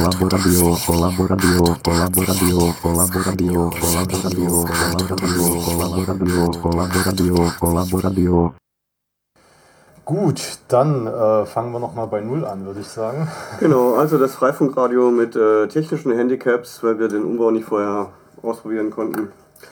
Gut, dann fangen wir nochmal bei Null an, würde ich sagen. Genau, also das Freifunkradio mit technischen Handicaps, weil wir den Umbau nicht vorher ausprobieren konnten.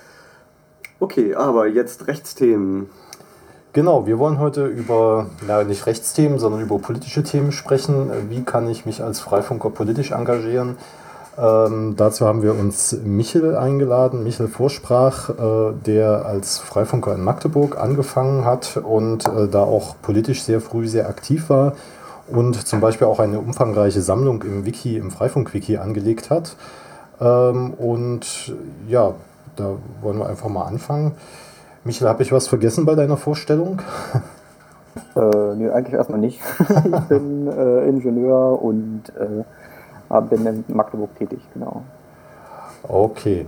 Okay, aber jetzt Rechtsthemen. Genau, wir wollen heute über, nicht Rechtsthemen, sondern über politische Themen sprechen. Wie kann ich mich als Freifunker politisch engagieren? Dazu haben wir uns Michel eingeladen, Michel Vorsprach, der als Freifunker in Magdeburg angefangen hat und da auch politisch sehr früh sehr aktiv war und zum Beispiel auch eine umfangreiche Sammlung im Wiki, im Freifunk-Wiki angelegt hat. Und ja, da wollen wir einfach mal anfangen. Michel, habe ich was vergessen bei deiner Vorstellung? Nee, eigentlich erstmal nicht. Ich bin Ingenieur und bin in Magdeburg tätig, genau. Okay.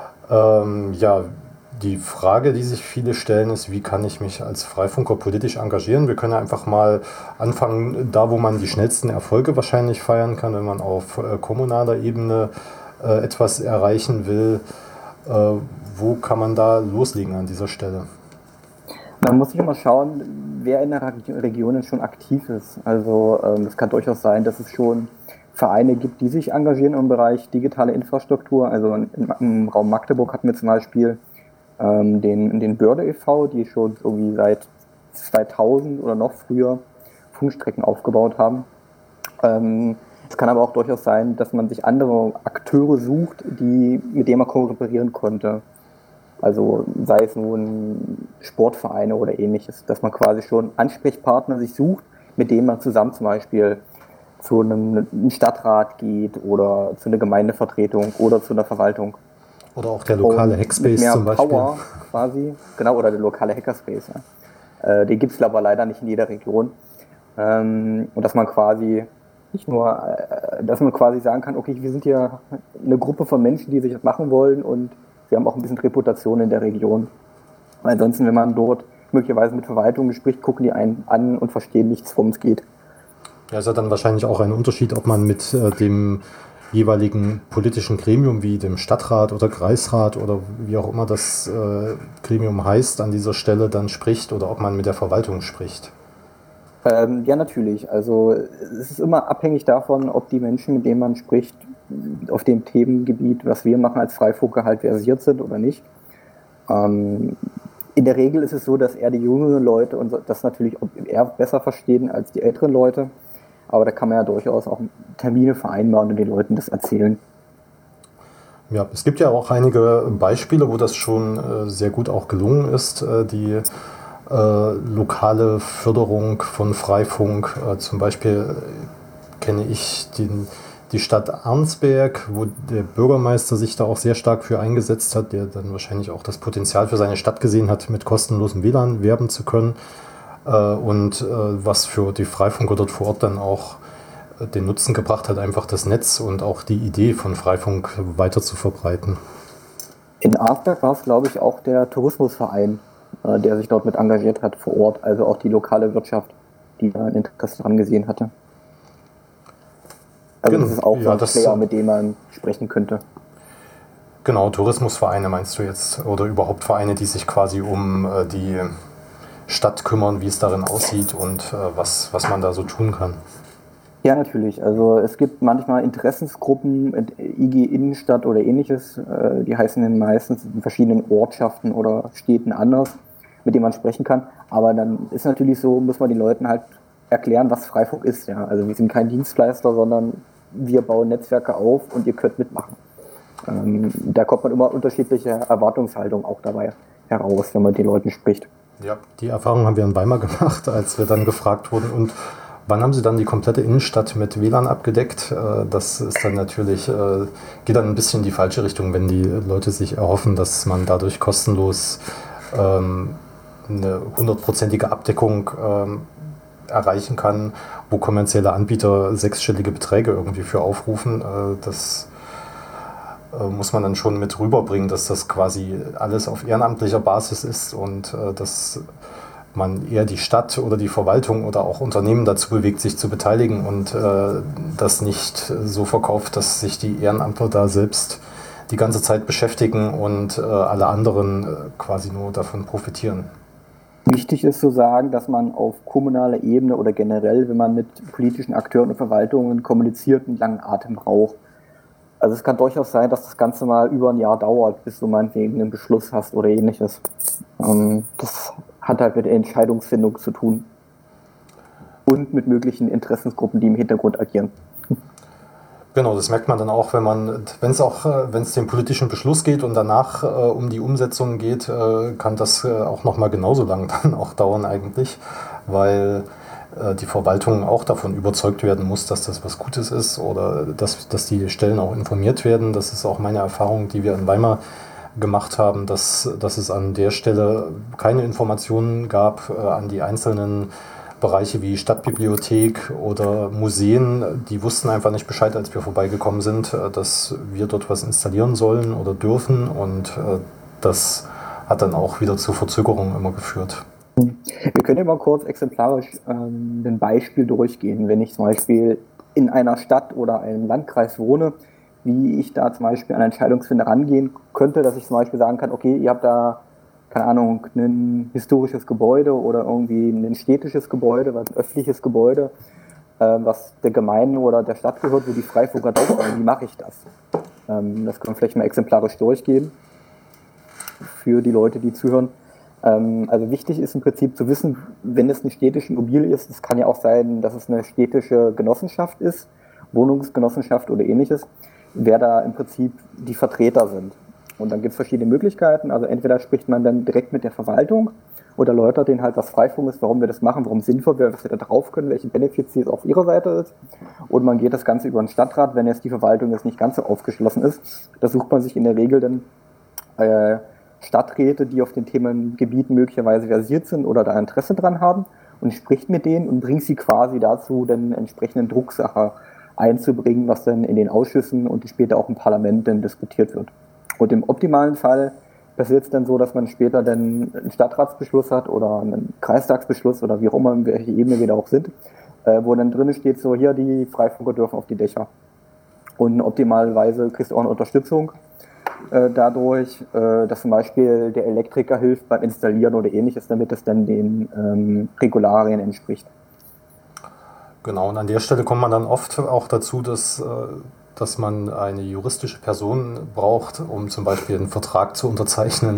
Ja, die Frage, die sich viele stellen, ist, wie kann ich mich als Freifunker politisch engagieren? Wir können ja einfach mal anfangen, da wo man die schnellsten Erfolge wahrscheinlich feiern kann, wenn man auf kommunaler Ebene etwas erreichen will. Wo kann man da loslegen an dieser Stelle? Man muss sich immer schauen, wer in der Region schon aktiv ist. Also es kann durchaus sein, dass es schon Vereine gibt, die sich engagieren im Bereich digitale Infrastruktur. Also im Raum Magdeburg hatten wir zum Beispiel den Börde e.V., die schon irgendwie seit 2000 oder noch früher Funkstrecken aufgebaut haben. Es kann aber auch durchaus sein, dass man sich andere Akteure sucht, mit denen man kooperieren konnte. Also sei es nun Sportvereine oder ähnliches, dass man quasi schon Ansprechpartner sich sucht, mit denen man zusammen zum Beispiel zu einem Stadtrat geht oder zu einer Gemeindevertretung oder zu einer Verwaltung. Oder auch der lokale Hackspace zum Beispiel. Power quasi, genau, oder der lokale Hackerspace. Ja. Den gibt es aber leider nicht in jeder Region. Und dass man quasi dass man quasi sagen kann, okay, wir sind hier eine Gruppe von Menschen, die sich das machen wollen und wir haben auch ein bisschen Reputation in der Region. Weil ansonsten, wenn man dort möglicherweise mit Verwaltungen spricht, gucken die einen an und verstehen nichts, worum es geht. Ja, ist ja dann wahrscheinlich auch ein Unterschied, ob man mit dem jeweiligen politischen Gremium wie dem Stadtrat oder Kreisrat oder wie auch immer das Gremium heißt, an dieser Stelle dann spricht oder ob man mit der Verwaltung spricht. Ja, natürlich. Also es ist immer abhängig davon, ob die Menschen, mit denen man spricht, auf dem Themengebiet, was wir machen als Freifunker, halt versiert sind oder nicht. In der Regel ist es so, dass eher die jüngeren Leute und das natürlich eher besser verstehen als die älteren Leute. Aber da kann man ja durchaus auch Termine vereinbaren und den Leuten das erzählen. Ja, es gibt ja auch einige Beispiele, wo das schon sehr gut auch gelungen ist, die lokale Förderung von Freifunk. Zum Beispiel kenne ich die Stadt Arnsberg, wo der Bürgermeister sich da auch sehr stark für eingesetzt hat, der dann wahrscheinlich auch das Potenzial für seine Stadt gesehen hat, mit kostenlosem WLAN werben zu können. Und was für die Freifunker dort vor Ort dann auch den Nutzen gebracht hat, einfach das Netz und auch die Idee von Freifunk weiter zu verbreiten. In Arnsberg war es, glaube ich, auch der Tourismusverein, der sich dort mit engagiert hat vor Ort, also auch die lokale Wirtschaft, die da ein Interesse dran gesehen hatte. Also das ist auch so ein Player, mit dem man sprechen könnte. Genau, Tourismusvereine meinst du jetzt? Oder überhaupt Vereine, die sich quasi um die Stadt kümmern, wie es darin aussieht und was man da so tun kann? Ja, natürlich. Also es gibt manchmal Interessensgruppen, IG Innenstadt oder ähnliches, die heißen dann meistens in verschiedenen Ortschaften oder Städten anders, mit denen man sprechen kann. Aber dann ist natürlich so, muss man den Leuten halt erklären, was Freifunk ist. Ja? Also wir sind kein Dienstleister, sondern wir bauen Netzwerke auf und ihr könnt mitmachen. Da kommt man immer unterschiedliche Erwartungshaltung auch dabei heraus, wenn man mit den Leuten spricht. Ja, die Erfahrung haben wir in Weimar gemacht, als wir dann gefragt wurden, und wann haben Sie dann die komplette Innenstadt mit WLAN abgedeckt? Das ist dann natürlich, geht dann ein bisschen in die falsche Richtung, wenn die Leute sich erhoffen, dass man dadurch kostenlos eine 100%ige Abdeckung erreichen kann, wo kommerzielle Anbieter sechsstellige Beträge irgendwie für aufrufen. Das muss man dann schon mit rüberbringen, dass das quasi alles auf ehrenamtlicher Basis ist und dass man eher die Stadt oder die Verwaltung oder auch Unternehmen dazu bewegt, sich zu beteiligen und das nicht so verkauft, dass sich die Ehrenamtler da selbst die ganze Zeit beschäftigen und alle anderen quasi nur davon profitieren. Wichtig ist zu sagen, dass man auf kommunaler Ebene oder generell, wenn man mit politischen Akteuren und Verwaltungen kommuniziert, einen langen Atem braucht. Also es kann durchaus sein, dass das Ganze mal über ein Jahr dauert, bis du meinetwegen einen Beschluss hast oder ähnliches. Das hat halt mit der Entscheidungsfindung zu tun. Und mit möglichen Interessensgruppen, die im Hintergrund agieren. Genau, das merkt man dann auch, wenn es den politischen Beschluss geht und danach um die Umsetzung geht, kann das auch nochmal genauso lang dann auch dauern eigentlich, weil die Verwaltung auch davon überzeugt werden muss, dass das was Gutes ist oder dass die Stellen auch informiert werden. Das ist auch meine Erfahrung, die wir in Weimar gemacht haben, dass es an der Stelle keine Informationen gab an die einzelnen Bereiche wie Stadtbibliothek oder Museen, die wussten einfach nicht Bescheid, als wir vorbeigekommen sind, dass wir dort was installieren sollen oder dürfen, und das hat dann auch wieder zu Verzögerungen immer geführt. Wir können ja mal kurz exemplarisch ein Beispiel durchgehen. Wenn ich zum Beispiel in einer Stadt oder einem Landkreis wohne, wie ich da zum Beispiel an Entscheidungsfinder rangehen könnte, dass ich zum Beispiel sagen kann, okay, ihr habt da, keine Ahnung, ein historisches Gebäude oder irgendwie ein städtisches Gebäude, ein öffentliches Gebäude, was der Gemeinde oder der Stadt gehört, wo die Freifunker drauf sind. Wie mache ich das? Das können wir vielleicht mal exemplarisch durchgehen für die Leute, die zuhören. Also wichtig ist im Prinzip zu wissen, wenn es eine städtische Immobilie ist, es kann ja auch sein, dass es eine städtische Genossenschaft ist, Wohnungsgenossenschaft oder ähnliches, wer da im Prinzip die Vertreter sind. Und dann gibt es verschiedene Möglichkeiten, also entweder spricht man dann direkt mit der Verwaltung oder erläutert denen halt, was Freifunk ist, warum wir das machen, warum es sinnvoll wäre, was wir da drauf können, welche Benefits es auf ihrer Seite ist. Und man geht das Ganze über den Stadtrat, wenn jetzt die Verwaltung jetzt nicht ganz so aufgeschlossen ist. Da sucht man sich in der Regel dann Stadträte, die auf den Themengebieten möglicherweise versiert sind oder da Interesse dran haben, und spricht mit denen und bringt sie quasi dazu, den entsprechenden Drucksache einzubringen, was dann in den Ausschüssen und später auch im Parlament dann diskutiert wird. Und im optimalen Fall passiert es dann so, dass man später dann einen Stadtratsbeschluss hat oder einen Kreistagsbeschluss oder wie auch immer, in welcher Ebene wir da auch sind, wo dann drin steht, so hier, die Freifunker dürfen auf die Dächer. Und optimalerweise kriegst du auch eine Unterstützung dadurch, dass zum Beispiel der Elektriker hilft beim Installieren oder ähnliches, damit es dann den Regularien entspricht. Genau, und an der Stelle kommt man dann oft auch dazu, dass man eine juristische Person braucht, um zum Beispiel einen Vertrag zu unterzeichnen,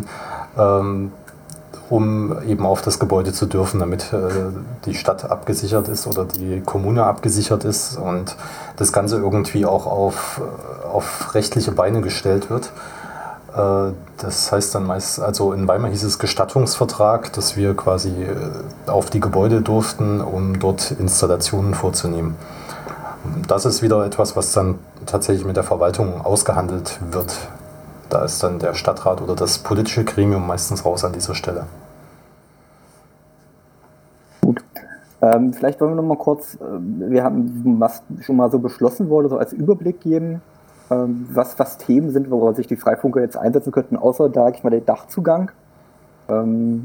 um eben auf das Gebäude zu dürfen, damit die Stadt abgesichert ist oder die Kommune abgesichert ist und das Ganze irgendwie auch auf rechtliche Beine gestellt wird. Das heißt dann meist, also in Weimar hieß es Gestattungsvertrag, dass wir quasi auf die Gebäude durften, um dort Installationen vorzunehmen. Das ist wieder etwas, was dann tatsächlich mit der Verwaltung ausgehandelt wird. Da ist dann der Stadtrat oder das politische Gremium meistens raus an dieser Stelle. Gut. Vielleicht wollen wir noch mal kurz, wir haben, was schon mal so beschlossen wurde, so als Überblick geben, was Themen sind, worauf sich die Freifunker jetzt einsetzen könnten, außer, da ich mal, den Dachzugang. Da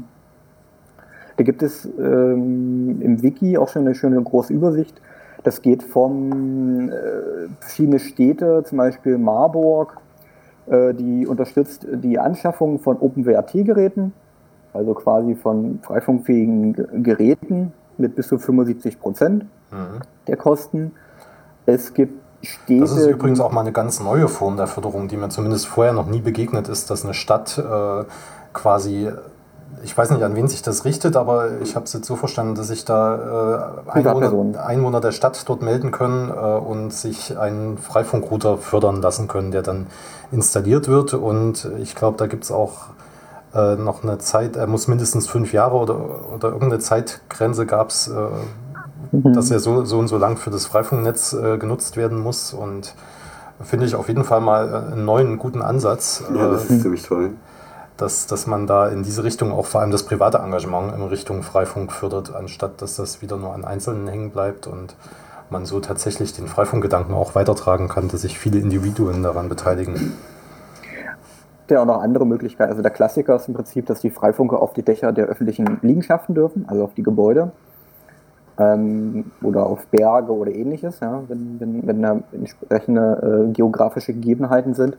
gibt es im Wiki auch schon eine schöne große Übersicht. Das geht von verschiedene Städte, zum Beispiel Marburg, die unterstützt die Anschaffung von OpenWrt-Geräten, also quasi von freifunkfähigen Geräten mit bis zu 75% der Kosten. Es gibt Städte. Das ist übrigens auch mal eine ganz neue Form der Förderung, die mir zumindest vorher noch nie begegnet ist, dass eine Stadt quasi, ich weiß nicht, an wen sich das richtet, aber ich habe es jetzt so verstanden, dass sich da Einwohner der Stadt dort melden können und sich einen Freifunkrouter fördern lassen können, der dann installiert wird. Und ich glaube, da gibt es auch noch eine Zeit, er muss mindestens 5 Jahre oder irgendeine Zeitgrenze gab es, dass er so und so lang für das Freifunknetz genutzt werden muss. Und finde ich auf jeden Fall mal einen neuen, guten Ansatz. Ja, das ist ziemlich toll. Dass man da in diese Richtung auch vor allem das private Engagement in Richtung Freifunk fördert, anstatt dass das wieder nur an Einzelnen hängen bleibt und man so tatsächlich den Freifunkgedanken auch weitertragen kann, dass sich viele Individuen daran beteiligen. ja auch noch andere Möglichkeiten. Also der Klassiker ist im Prinzip, dass die Freifunker auf die Dächer der öffentlichen Liegenschaften dürfen, also auf die Gebäude. Oder auf Berge oder ähnliches, ja, wenn da entsprechende geografische Gegebenheiten sind.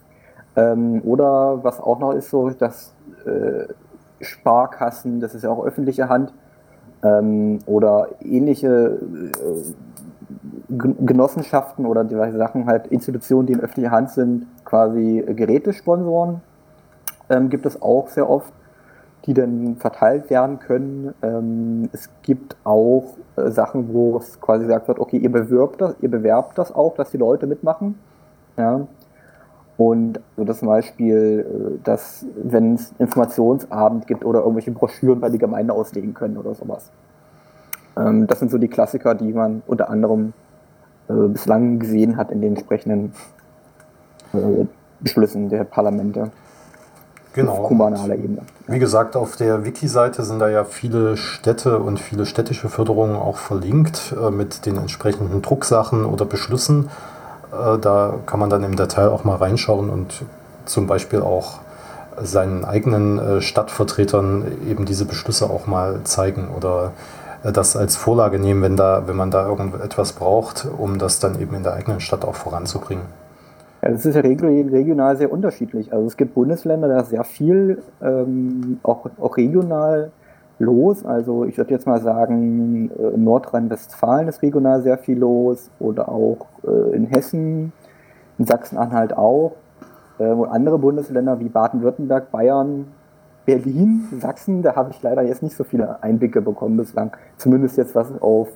Oder was auch noch ist so, dass Sparkassen, das ist ja auch öffentliche Hand, oder ähnliche Genossenschaften oder diverse Sachen, halt Institutionen, die in öffentlicher Hand sind, quasi Gerätesponsoren, gibt es auch sehr oft, die dann verteilt werden können. Es gibt auch Sachen, wo es quasi gesagt wird, okay, ihr bewerbt das auch, dass die Leute mitmachen. Ja. Und also das zum Beispiel, dass wenn es Informationsabend gibt oder irgendwelche Broschüren bei die Gemeinde auslegen können oder sowas. Das sind so die Klassiker, die man unter anderem bislang gesehen hat in den entsprechenden Beschlüssen der Parlamente. Genau. Auf kommunaler Ebene. Wie gesagt, auf der Wiki-Seite sind da ja viele Städte und viele städtische Förderungen auch verlinkt mit den entsprechenden Drucksachen oder Beschlüssen. Da kann man dann im Detail auch mal reinschauen und zum Beispiel auch seinen eigenen Stadtvertretern eben diese Beschlüsse auch mal zeigen oder das als Vorlage nehmen, wenn man da irgendetwas braucht, um das dann eben in der eigenen Stadt auch voranzubringen. Ja, das ist ja regional sehr unterschiedlich. Also es gibt Bundesländer, da ist sehr viel auch regional los. Also ich würde jetzt mal sagen, Nordrhein-Westfalen ist regional sehr viel los oder auch in Hessen, in Sachsen-Anhalt auch. Und andere Bundesländer wie Baden-Württemberg, Bayern, Berlin, Sachsen, da habe ich leider jetzt nicht so viele Einblicke bekommen bislang. Zumindest jetzt was auf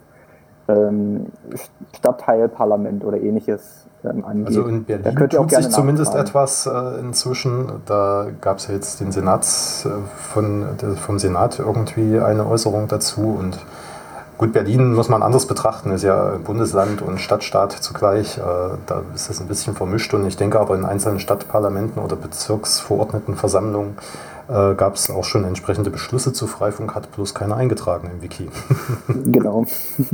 Stadtteilparlament oder ähnliches angeht. Also in Berlin tut sich zumindest etwas inzwischen. Da gab es ja jetzt den vom Senat irgendwie eine Äußerung dazu. Und gut, Berlin muss man anders betrachten, ist ja Bundesland und Stadtstaat zugleich. Da ist das ein bisschen vermischt. Und ich denke aber in einzelnen Stadtparlamenten oder Bezirksverordnetenversammlungen gab es auch schon entsprechende Beschlüsse zu Freifunk, hat bloß keiner eingetragen im Wiki. Genau.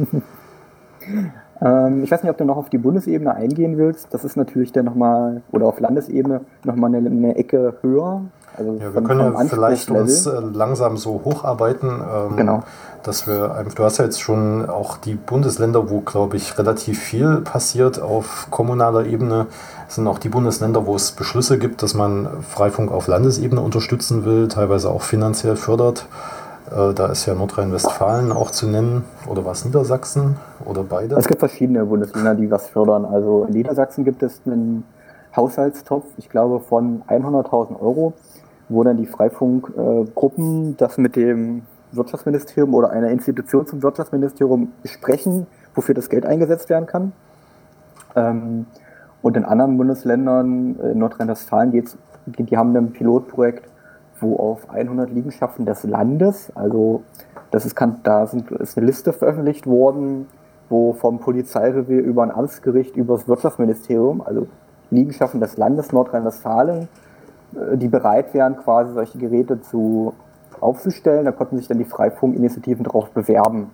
Ich weiß nicht, ob du noch auf die Bundesebene eingehen willst. Das ist natürlich dann nochmal, oder auf Landesebene nochmal eine Ecke höher. Also ja, wir können ja vielleicht uns langsam so hocharbeiten, genau. Dass wir einfach, du hast ja jetzt schon auch die Bundesländer, wo, glaube ich, relativ viel passiert auf kommunaler Ebene. Es sind auch die Bundesländer, wo es Beschlüsse gibt, dass man Freifunk auf Landesebene unterstützen will, teilweise auch finanziell fördert. Da ist ja Nordrhein-Westfalen auch zu nennen. Oder war es Niedersachsen? Oder beide? Es gibt verschiedene Bundesländer, die was fördern. Also in Niedersachsen gibt es einen Haushaltstopf, ich glaube von 100.000 Euro, wo dann die Freifunkgruppen das mit dem Wirtschaftsministerium oder einer Institution zum Wirtschaftsministerium besprechen, wofür das Geld eingesetzt werden kann. Und in anderen Bundesländern, in Nordrhein-Westfalen, die haben ein Pilotprojekt, wo auf 100 Liegenschaften des Landes, also ist eine Liste veröffentlicht worden, wo vom Polizeirevier über ein Amtsgericht, über das Wirtschaftsministerium, also Liegenschaften des Landes Nordrhein-Westfalen, die bereit wären, quasi solche Geräte aufzustellen. Da konnten sich dann die Freifunkinitiativen darauf bewerben.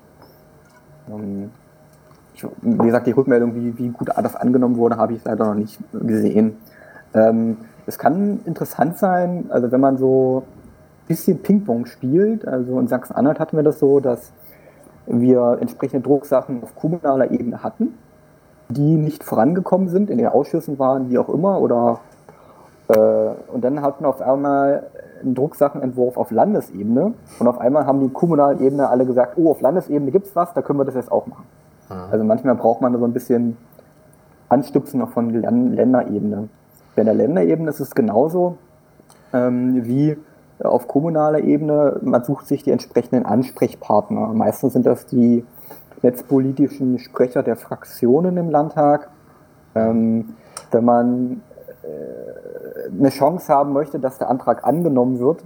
Wie gesagt, die Rückmeldung, wie gut das angenommen wurde, habe ich leider noch nicht gesehen. Es kann interessant sein, also wenn man so ein bisschen Ping-Pong spielt, also in Sachsen-Anhalt hatten wir das so, dass wir entsprechende Drucksachen auf kommunaler Ebene hatten, die nicht vorangekommen sind, in den Ausschüssen waren, wie auch immer, und dann hatten wir auf einmal einen Drucksachenentwurf auf Landesebene und auf einmal haben die kommunalen Ebene alle gesagt, oh, auf Landesebene gibt es was, da können wir das jetzt auch machen. Also manchmal braucht man so ein bisschen Anstupsen noch von Länderebene. Bei der Länderebene ist es genauso wie auf kommunaler Ebene. Man sucht sich die entsprechenden Ansprechpartner. Meistens sind das die netzpolitischen Sprecher der Fraktionen im Landtag. Wenn man eine Chance haben möchte, dass der Antrag angenommen wird,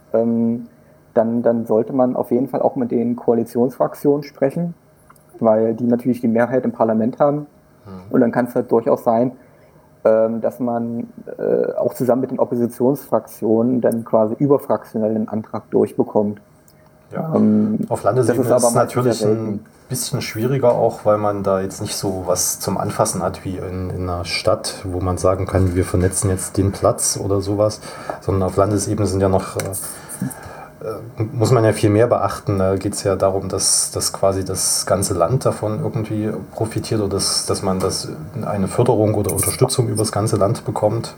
dann sollte man auf jeden Fall auch mit den Koalitionsfraktionen sprechen, weil die natürlich die Mehrheit im Parlament haben. Und dann kann es halt durchaus sein, dass man auch zusammen mit den Oppositionsfraktionen dann quasi überfraktionell einen Antrag durchbekommt. Ja. Auf Landesebene ist es natürlich ein bisschen schwieriger, auch weil man da jetzt nicht so was zum Anfassen hat wie in einer Stadt, wo man sagen kann, wir vernetzen jetzt den Platz oder sowas, sondern auf Landesebene sind ja noch, muss man ja viel mehr beachten. Da geht es ja darum, dass quasi das ganze Land davon irgendwie profitiert oder dass man eine Förderung oder Unterstützung über das ganze Land bekommt.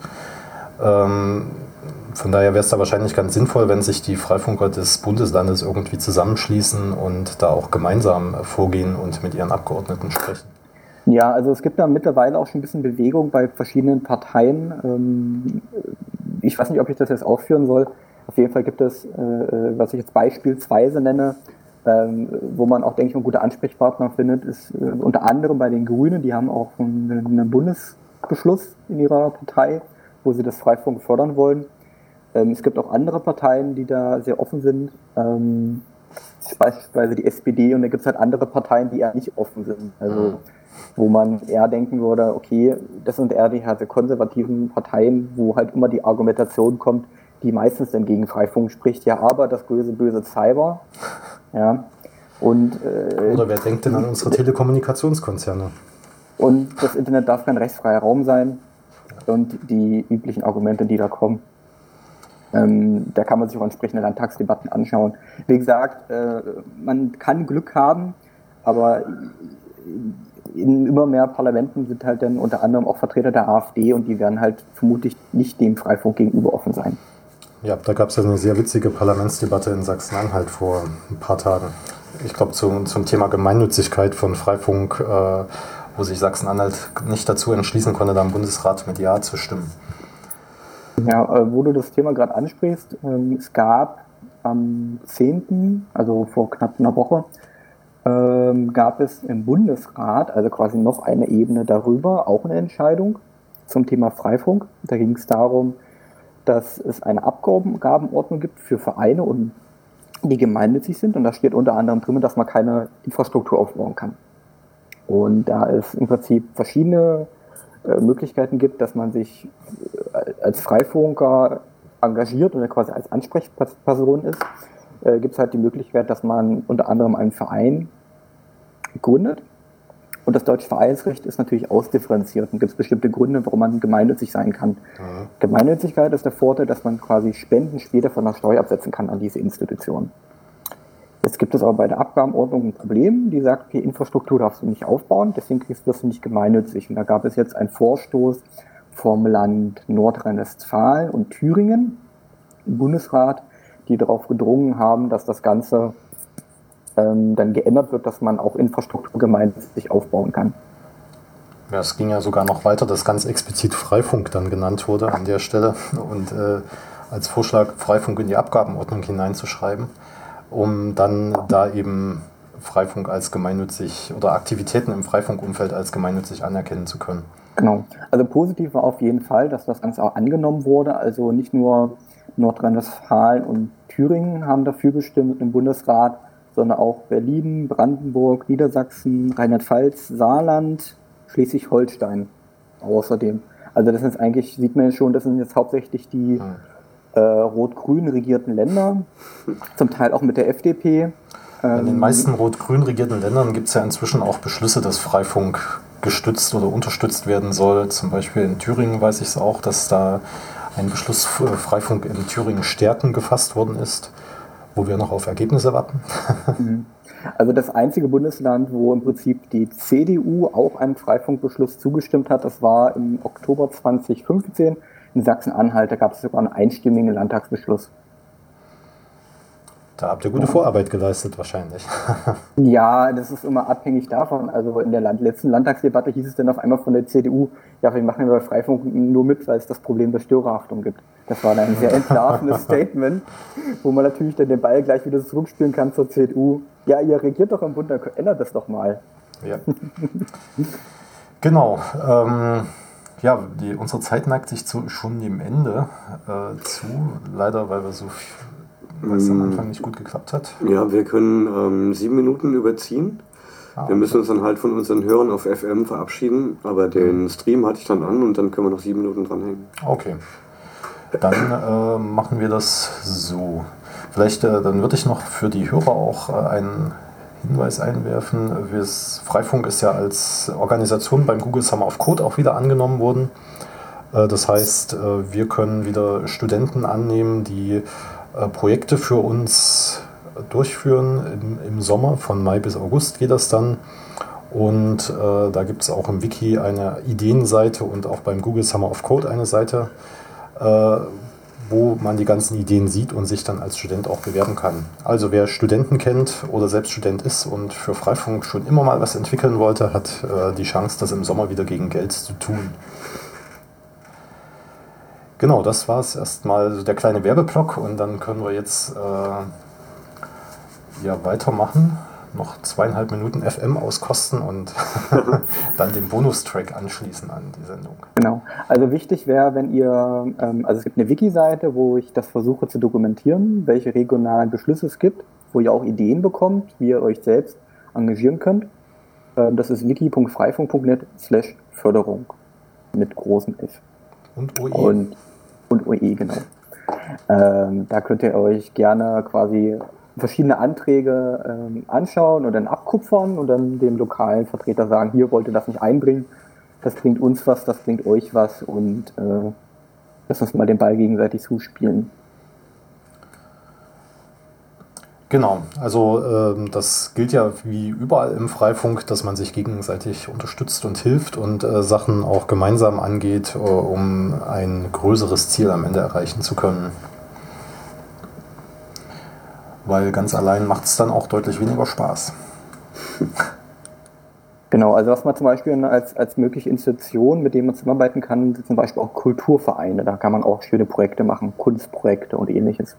Von daher wäre es da wahrscheinlich ganz sinnvoll, wenn sich die Freifunker des Bundeslandes irgendwie zusammenschließen und da auch gemeinsam vorgehen und mit ihren Abgeordneten sprechen. Ja, also es gibt da mittlerweile auch schon ein bisschen Bewegung bei verschiedenen Parteien. Ich weiß nicht, ob ich das jetzt ausführen soll. Auf jeden Fall gibt es, was ich jetzt beispielsweise nenne, wo man auch, denke ich, einen guten Ansprechpartner findet, ist unter anderem bei den Grünen. Die haben auch einen Bundesbeschluss in ihrer Partei, wo sie das Freifunk fördern wollen. Es gibt auch andere Parteien, die da sehr offen sind, beispielsweise die SPD, und da gibt es halt andere Parteien, die eher nicht offen sind. Also wo man eher denken würde, okay, das sind eher die konservativen Parteien, wo halt immer die Argumentation kommt, die meistens dann gegen Freifunk spricht, ja, aber das böse Cyber. Ja. Und, oder wer denkt denn an unsere Telekommunikationskonzerne? Und das Internet darf kein rechtsfreier Raum sein und die üblichen Argumente, die da kommen. Da kann man sich auch entsprechende Landtagsdebatten anschauen. Wie gesagt, man kann Glück haben, aber in immer mehr Parlamenten sind halt dann unter anderem auch Vertreter der AfD und die werden halt vermutlich nicht dem Freifunk gegenüber offen sein. Ja, da gab es ja eine sehr witzige Parlamentsdebatte in Sachsen-Anhalt vor ein paar Tagen. Ich glaube zum Thema Gemeinnützigkeit von Freifunk, wo sich Sachsen-Anhalt nicht dazu entschließen konnte, da im Bundesrat mit Ja zu stimmen. Ja, wo du das Thema gerade ansprichst, es gab am 10., also vor knapp einer Woche, gab es im Bundesrat, also quasi noch eine Ebene darüber, auch eine Entscheidung zum Thema Freifunk. Da ging es darum, dass es eine Abgabenordnung gibt für Vereine, und die gemeinnützig sind, und da steht unter anderem drin, dass man keine Infrastruktur aufbauen kann. Und da es im Prinzip verschiedene Möglichkeiten gibt, dass man sich als Freifunker engagiert oder quasi als Ansprechperson ist, gibt es halt die Möglichkeit, dass man unter anderem einen Verein gründet. Und das deutsche Vereinsrecht ist natürlich ausdifferenziert und gibt es bestimmte Gründe, warum man gemeinnützig sein kann. Mhm. Gemeinnützigkeit ist der Vorteil, dass man quasi Spenden später von der Steuer absetzen kann an diese Institution. Jetzt gibt es aber bei der Abgabenordnung ein Problem, die sagt, okay, Infrastruktur darfst du nicht aufbauen, deswegen wirst du nicht gemeinnützig. Und da gab es jetzt einen Vorstoß vom Land Nordrhein-Westfalen und Thüringen im Bundesrat, die darauf gedrungen haben, dass das Ganze dann geändert wird, dass man auch Infrastruktur gemeinnützig aufbauen kann. Ja, es ging ja sogar noch weiter, dass ganz explizit Freifunk dann genannt wurde an der Stelle und als Vorschlag Freifunk in die Abgabenordnung hineinzuschreiben, um dann da eben Freifunk als gemeinnützig oder Aktivitäten im Freifunkumfeld als gemeinnützig anerkennen zu können. Genau. Also positiv war auf jeden Fall, dass das Ganze auch angenommen wurde. Also nicht nur Nordrhein-Westfalen und Thüringen haben dafür gestimmt im Bundesrat, sondern auch Berlin, Brandenburg, Niedersachsen, Rheinland-Pfalz, Saarland, Schleswig-Holstein außerdem. Also das ist eigentlich, sieht man ja schon, das sind jetzt hauptsächlich die rot-grün regierten Länder, zum Teil auch mit der FDP. In den meisten rot-grün regierten Ländern gibt es ja inzwischen auch Beschlüsse, dass Freifunk gestützt oder unterstützt werden soll. Zum Beispiel in Thüringen weiß ich es auch, dass da ein Beschluss für Freifunk in Thüringen stärken gefasst worden ist, wo wir noch auf Ergebnisse warten. Also das einzige Bundesland, wo im Prinzip die CDU auch einem Freifunkbeschluss zugestimmt hat, das war im Oktober 2015 in Sachsen-Anhalt. Da gab es sogar einen einstimmigen Landtagsbeschluss. Da habt ihr gute Vorarbeit geleistet wahrscheinlich. Ja, das ist immer abhängig davon. Also in der letzten Landtagsdebatte hieß es dann auf einmal von der CDU, ja, wir machen bei Freifunk nur mit, weil es das Problem der Störerhaftung gibt. Das war dann ein sehr entlarvendes Statement, wo man natürlich dann den Ball gleich wieder zurückspielen kann zur CDU. Ja, ihr regiert doch im Bund, dann ändert das doch mal. Ja. Genau. Ja, unsere Zeit neigt sich schon dem Ende zu. Leider, weil es am Anfang nicht gut geklappt hat. Ja, wir können 7 Minuten überziehen. Wir müssen uns dann halt von unseren Hörern auf FM verabschieden, aber den Stream hatte ich dann an und dann können wir noch 7 Minuten dranhängen. Okay. Dann machen wir das so. Vielleicht, dann würde ich noch für die Hörer auch einen Hinweis einwerfen. Freifunk ist ja als Organisation beim Google Summer of Code auch wieder angenommen worden. Das heißt, wir können wieder Studenten annehmen, die Projekte für uns durchführen. Im Sommer, von Mai bis August geht das dann. Und da gibt es auch im Wiki eine Ideenseite und auch beim Google Summer of Code eine Seite, wo man die ganzen Ideen sieht und sich dann als Student auch bewerben kann. Also wer Studenten kennt oder selbst Student ist und für Freifunk schon immer mal was entwickeln wollte, hat die Chance, das im Sommer wieder gegen Geld zu tun. Genau, das war es erstmal der kleine Werbeblock und dann können wir jetzt weitermachen. Noch 2,5 Minuten FM auskosten und dann den Bonustrack anschließen an die Sendung. Genau. Also wichtig wäre, wenn ihr, also es gibt eine Wiki-Seite, wo ich das versuche zu dokumentieren, welche regionalen Beschlüsse es gibt, wo ihr auch Ideen bekommt, wie ihr euch selbst engagieren könnt. Das ist wiki.freifunk.net/Förderung mit großem F. Und OE. Und OE, genau. Da könnt ihr euch gerne quasi verschiedene Anträge anschauen und dann abkupfern und dann dem lokalen Vertreter sagen, hier wollt ihr das nicht einbringen, das bringt uns was, das bringt euch was und lasst uns mal den Ball gegenseitig zuspielen. Genau, also das gilt ja wie überall im Freifunk, dass man sich gegenseitig unterstützt und hilft und Sachen auch gemeinsam angeht, um ein größeres Ziel am Ende erreichen zu können. Weil ganz allein macht es dann auch deutlich weniger Spaß. Genau, also was man zum Beispiel als mögliche Institution, mit denen man zusammenarbeiten kann, sind zum Beispiel auch Kulturvereine. Da kann man auch schöne Projekte machen, Kunstprojekte und ähnliches.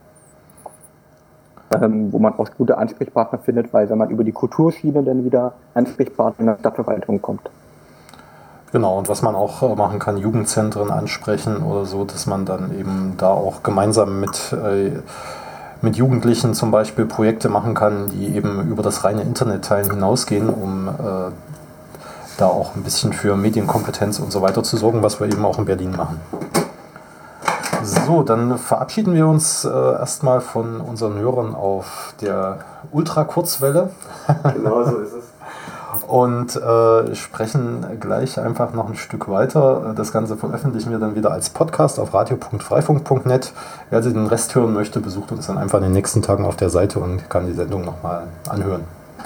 Wo man auch gute Ansprechpartner findet, weil wenn man über die Kulturschiene dann wieder Ansprechpartner in der Stadtverwaltung kommt. Genau, und was man auch machen kann, Jugendzentren ansprechen oder so, dass man dann eben da auch gemeinsam mit Jugendlichen zum Beispiel Projekte machen kann, die eben über das reine Internetteilen hinausgehen, um da auch ein bisschen für Medienkompetenz und so weiter zu sorgen, was wir eben auch in Berlin machen. So, dann verabschieden wir uns erstmal von unseren Hörern auf der Ultrakurzwelle. Genau so ist es. Und sprechen gleich einfach noch ein Stück weiter. Das Ganze veröffentlichen wir dann wieder als Podcast auf radio.freifunk.net. Wer also den Rest hören möchte, besucht uns dann einfach in den nächsten Tagen auf der Seite und kann die Sendung nochmal anhören.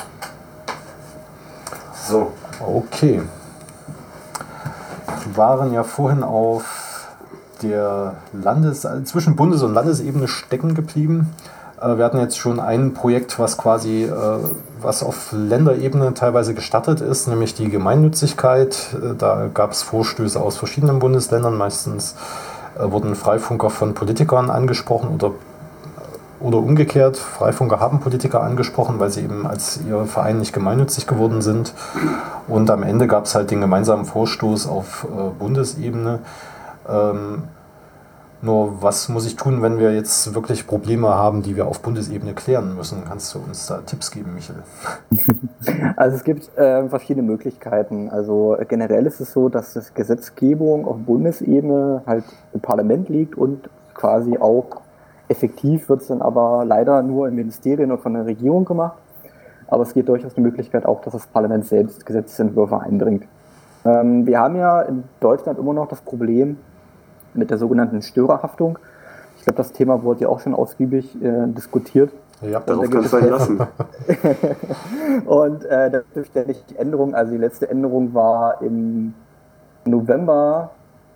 So. Okay. Wir waren ja vorhin auf der zwischen Bundes- und Landesebene stecken geblieben. Wir hatten jetzt schon ein Projekt, was quasi was auf Länderebene teilweise gestartet ist, nämlich die Gemeinnützigkeit. Da gab es Vorstöße aus verschiedenen Bundesländern. Meistens wurden Freifunker von Politikern angesprochen oder umgekehrt. Freifunker haben Politiker angesprochen, weil sie eben als ihr Verein nicht gemeinnützig geworden sind. Und am Ende gab es halt den gemeinsamen Vorstoß auf Bundesebene. Nur was muss ich tun, wenn wir jetzt wirklich Probleme haben, die wir auf Bundesebene klären müssen? Kannst du uns da Tipps geben, Michael? Also es gibt verschiedene Möglichkeiten. Also generell ist es so, dass das Gesetzgebung auf Bundesebene halt im Parlament liegt und quasi auch effektiv wird es dann aber leider nur im Ministerien und von der Regierung gemacht. Aber es gibt durchaus die Möglichkeit auch, dass das Parlament selbst Gesetzesentwürfe einbringt. Wir haben ja in Deutschland immer noch das Problem mit der sogenannten Störerhaftung. Ich glaube, das Thema wurde ja auch schon ausgiebig diskutiert. Ja, darauf kann es sein lassen. Und da gibt es ständig Änderungen. Also die letzte Änderung war im November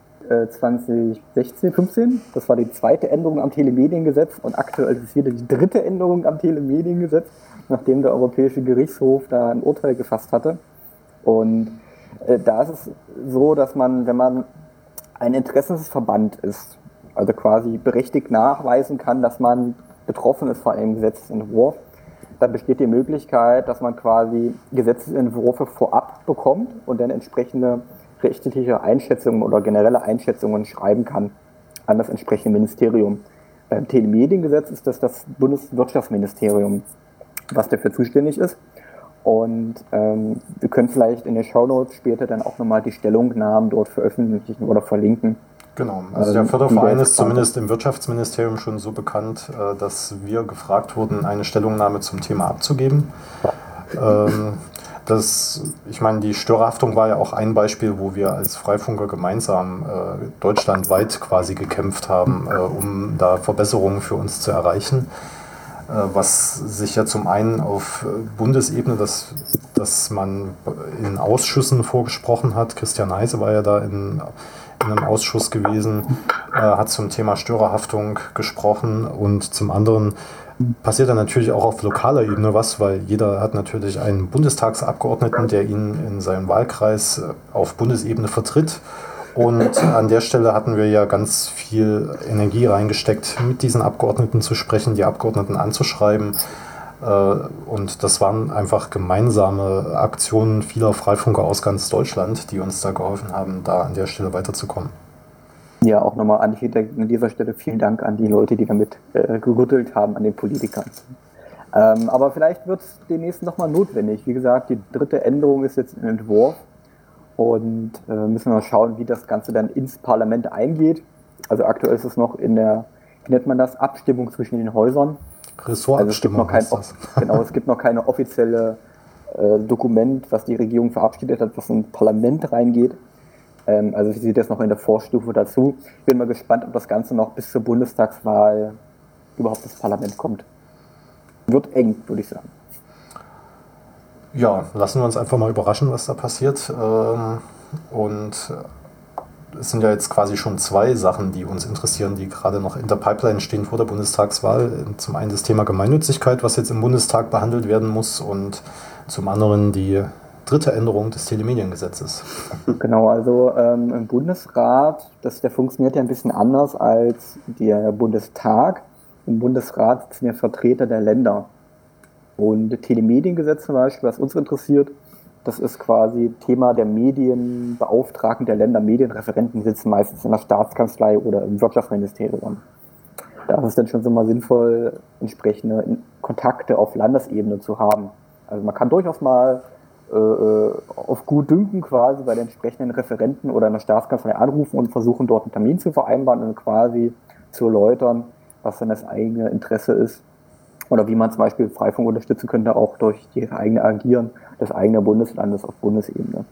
2016, 15. Das war die zweite Änderung am Telemediengesetz und aktuell ist es wieder die dritte Änderung am Telemediengesetz, nachdem der Europäische Gerichtshof da ein Urteil gefasst hatte. Und da ist es so, dass man, wenn man ein Interessensverband ist, also quasi berechtigt nachweisen kann, dass man betroffen ist von einem Gesetzesentwurf, dann besteht die Möglichkeit, dass man quasi Gesetzesentwürfe vorab bekommt und dann entsprechende rechtliche Einschätzungen oder generelle Einschätzungen schreiben kann an das entsprechende Ministerium. Beim Telemediengesetz ist das Bundeswirtschaftsministerium, was dafür zuständig ist. Und wir können vielleicht in den Shownotes später dann auch nochmal die Stellungnahmen dort veröffentlichen oder verlinken. Genau, also der Förderverein ist ist zumindest im Wirtschaftsministerium schon so bekannt, dass wir gefragt wurden, eine Stellungnahme zum Thema abzugeben. Ich meine, die Störerhaftung war ja auch ein Beispiel, wo wir als Freifunker gemeinsam deutschlandweit quasi gekämpft haben, um da Verbesserungen für uns zu erreichen. Was sich ja zum einen auf Bundesebene, dass man in Ausschüssen vorgesprochen hat. Christian Heise war ja da in einem Ausschuss gewesen, hat zum Thema Störerhaftung gesprochen, und zum anderen passiert dann natürlich auch auf lokaler Ebene was, weil jeder hat natürlich einen Bundestagsabgeordneten, der ihn in seinem Wahlkreis auf Bundesebene vertritt. Und an der Stelle hatten wir ja ganz viel Energie reingesteckt, mit diesen Abgeordneten zu sprechen, die Abgeordneten anzuschreiben. Und das waren einfach gemeinsame Aktionen vieler Freifunker aus ganz Deutschland, die uns da geholfen haben, da an der Stelle weiterzukommen. Ja, auch nochmal an dieser Stelle vielen Dank an die Leute, die damit gerüttelt haben, an den Politikern. Aber vielleicht wird es demnächst nochmal notwendig. Wie gesagt, die 3. Änderung ist jetzt im Entwurf, und müssen wir mal schauen, wie das Ganze dann ins Parlament eingeht. Also aktuell ist es noch in der, wie nennt man das, Abstimmung zwischen den Häusern. Ressortabstimmung heißt das. Genau, es gibt noch keine offizielle Dokument, was die Regierung verabschiedet hat, was ins Parlament reingeht. Also sie sieht das noch in der Vorstufe dazu. Ich bin mal gespannt, ob das Ganze noch bis zur Bundestagswahl überhaupt ins Parlament kommt. Wird eng, würde ich sagen. Ja, lassen wir uns einfach mal überraschen, was da passiert. Und es sind ja jetzt quasi schon 2 Sachen, die uns interessieren, die gerade noch in der Pipeline stehen vor der Bundestagswahl. Zum einen das Thema Gemeinnützigkeit, was jetzt im Bundestag behandelt werden muss, und zum anderen die 3. Änderung des Telemediengesetzes. Genau, also im Bundesrat, der funktioniert ja ein bisschen anders als der Bundestag. Im Bundesrat sind ja Vertreter der Länder. Und das Telemediengesetz zum Beispiel, was uns interessiert, das ist quasi Thema der Medienbeauftragten der Länder. Medienreferenten sitzen meistens in der Staatskanzlei oder im Wirtschaftsministerium. Da ist es dann schon so mal sinnvoll, entsprechende Kontakte auf Landesebene zu haben. Also man kann durchaus mal auf gut Dünken quasi bei den entsprechenden Referenten oder in der Staatskanzlei anrufen und versuchen, dort einen Termin zu vereinbaren und quasi zu erläutern, was dann das eigene Interesse ist. Oder wie man zum Beispiel Freifunk unterstützen könnte, auch durch das eigene Agieren des eigenen Bundeslandes auf Bundesebene.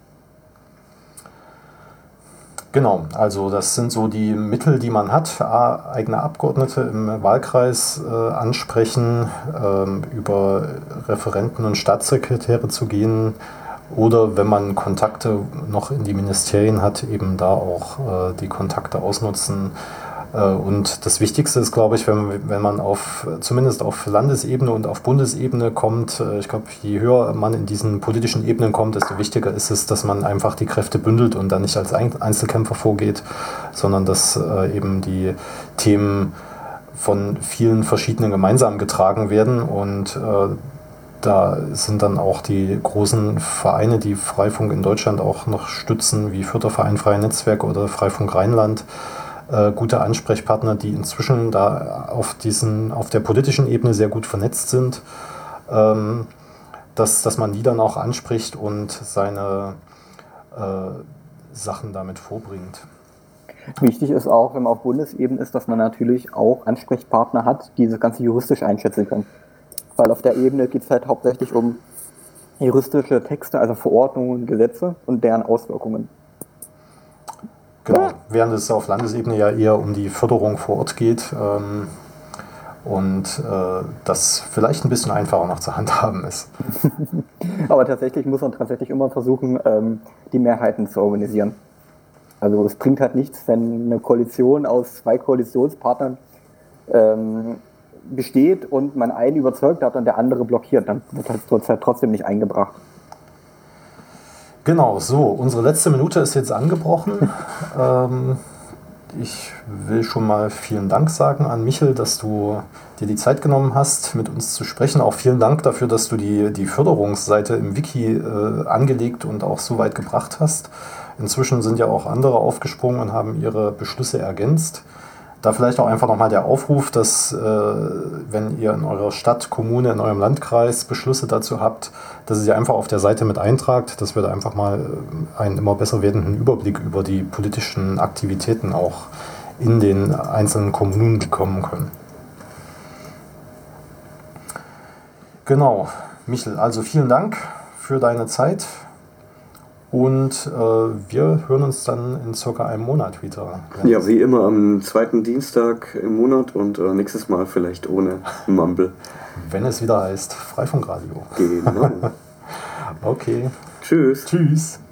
Genau, also das sind so die Mittel, die man hat. Eigene Abgeordnete im Wahlkreis ansprechen, über Referenten und Staatssekretäre zu gehen, oder wenn man Kontakte noch in die Ministerien hat, eben da auch die Kontakte ausnutzen. Und das Wichtigste ist, glaube ich, wenn man zumindest auf Landesebene und auf Bundesebene kommt, ich glaube, je höher man in diesen politischen Ebenen kommt, desto wichtiger ist es, dass man einfach die Kräfte bündelt und dann nicht als Einzelkämpfer vorgeht, sondern dass eben die Themen von vielen verschiedenen gemeinsam getragen werden. Und da sind dann auch die großen Vereine, die Freifunk in Deutschland auch noch stützen, wie Förderverein Freie Netzwerke oder Freifunk Rheinland, gute Ansprechpartner, die inzwischen da auf der politischen Ebene sehr gut vernetzt sind, dass man die dann auch anspricht und seine Sachen damit vorbringt. Wichtig ist auch, wenn man auf Bundesebene ist, dass man natürlich auch Ansprechpartner hat, die das Ganze juristisch einschätzen können. Weil auf der Ebene geht es halt hauptsächlich um juristische Texte, also Verordnungen, Gesetze und deren Auswirkungen. Genau, während es auf Landesebene ja eher um die Förderung vor Ort geht und das vielleicht ein bisschen einfacher noch zu handhaben ist. Aber tatsächlich muss man immer versuchen, die Mehrheiten zu organisieren. Also es bringt halt nichts, wenn eine Koalition aus 2 Koalitionspartnern besteht und man einen überzeugt hat und der andere blockiert, dann wird halt trotzdem nicht eingebracht. Genau, so, unsere letzte Minute ist jetzt angebrochen. Ich will schon mal vielen Dank sagen an Michel, dass du dir die Zeit genommen hast, mit uns zu sprechen. Auch vielen Dank dafür, dass du die Förderungsseite im Wiki angelegt und auch so weit gebracht hast. Inzwischen sind ja auch andere aufgesprungen und haben ihre Beschlüsse ergänzt. Da vielleicht auch einfach nochmal der Aufruf, dass wenn ihr in eurer Stadt, Kommune, in eurem Landkreis Beschlüsse dazu habt, dass ihr sie einfach auf der Seite mit eintragt, dass wir da einfach mal einen immer besser werdenden Überblick über die politischen Aktivitäten auch in den einzelnen Kommunen bekommen können. Genau, Michel, also vielen Dank für deine Zeit. Und wir hören uns dann in circa einem Monat wieder. Ja, wie immer am zweiten Dienstag im Monat und nächstes Mal vielleicht ohne Mumble. Wenn es wieder heißt Freifunkradio. Genau. Okay. Tschüss. Tschüss.